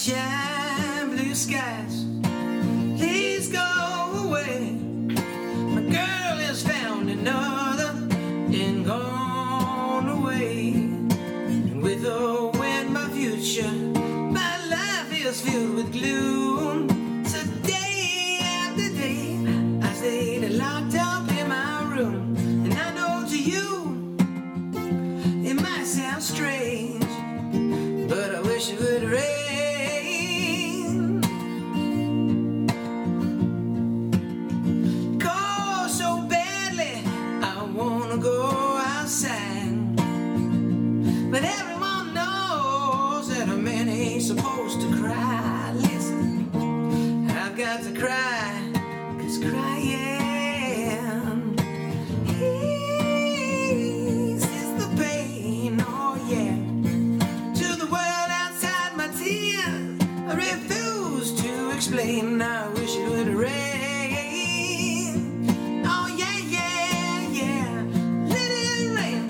sunshine, blue skies, please go away. My girl has found another and gone away. And with or without my future, my life is filled with gloom. So day after day, I stayed locked up in my room. And I know to you, it might sound strange, but I wish it would rain. Cause so badly I wanna go outside, but everyone knows that a man ain't supposed to cry. Listen, I've got to cry, 'cause crying eases the pain, oh yeah. To the world outside my tears, I refuse to explain. I wish it would rain. Oh yeah, yeah, yeah. Let it rain.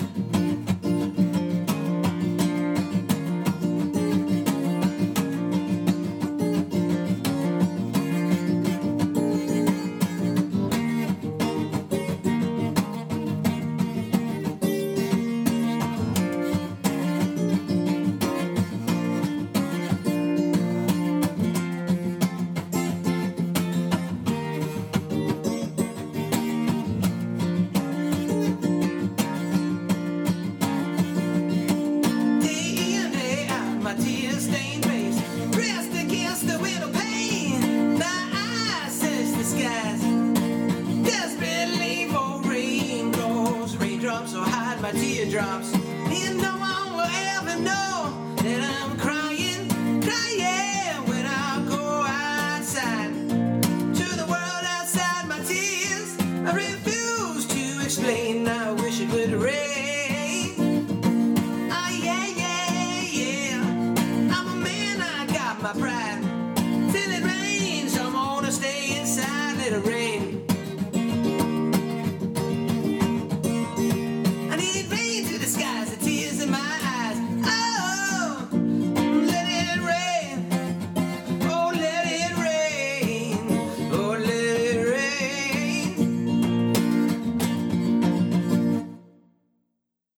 So hide my teardrops, and no one will ever know that I'm crying, crying when I go outside. To the world outside my tears, I refuse to explain. I wish it would rain. Oh yeah, yeah, yeah. I'm a man, I got my pride.